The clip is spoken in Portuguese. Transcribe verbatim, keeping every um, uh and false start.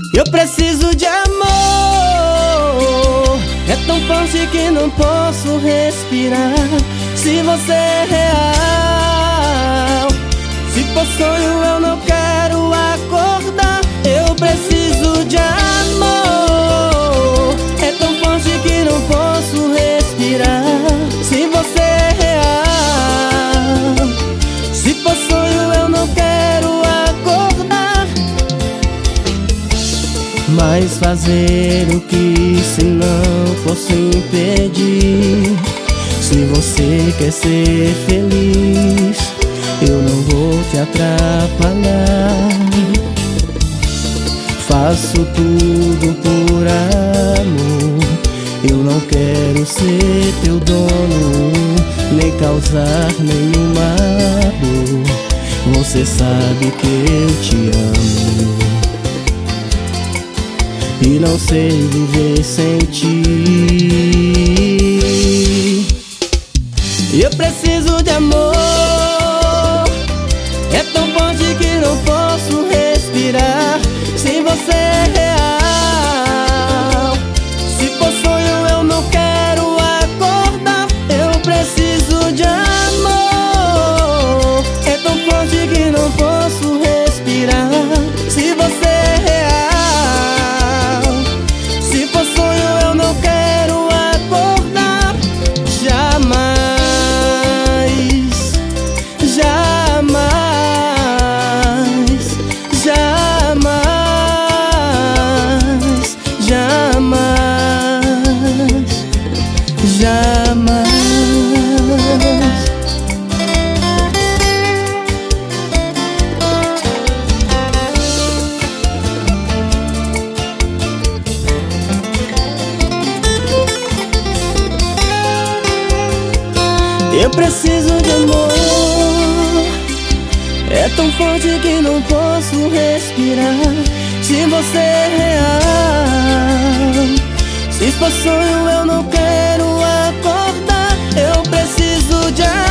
Eu preciso de amor, é tão forte que não posso respirar. Se você é real, se for sonho eu não quero acordar. Eu preciso de amor, é tão forte que não posso respirar. Se você é real, se for sonho eu não quero acordar. Mas fazer o que se não posso impedir? Se você quer ser feliz, eu não vou te atrapalhar. Faço tudo por amor, eu não quero ser teu dono, nem causar nenhuma dor. Você sabe que eu te amo e não sei viver sem ti. Eu preciso de amor, é tão forte que não posso respirar. Se você é real, se for sonho eu não quero acordar. Eu preciso de amor, é tão forte que não posso respirar. Se você é real, se for sonho eu não quero acordar. Jamais, jamais, jamais, jamais, jamais. Eu preciso de amor, é tão forte que não posso respirar. Se você é real, se for sonho eu não quero acordar. Eu preciso de amor.